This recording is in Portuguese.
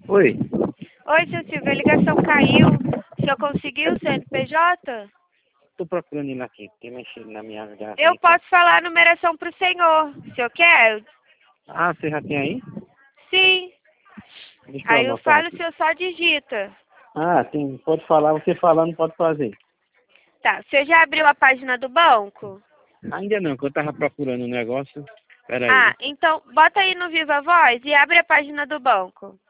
Oi, Oi, seu Silvio, a ligação caiu. O senhor conseguiu o CNPJ? tô procurando ele aqui, tem mexido na minha garrafa. Eu posso falar a numeração pro senhor. O senhor quer? Ah, você já tem aí? Sim. Deixa eu Aí eu anotar falo, o aqui. senhor só digita. Ah, tem, pode falar, você falando pode fazer. Tá, o senhor já abriu a página do banco? Ainda não, que eu tava procurando um negócio. Pera aí. Ah, então bota aí no Viva Voz e abre a página do banco.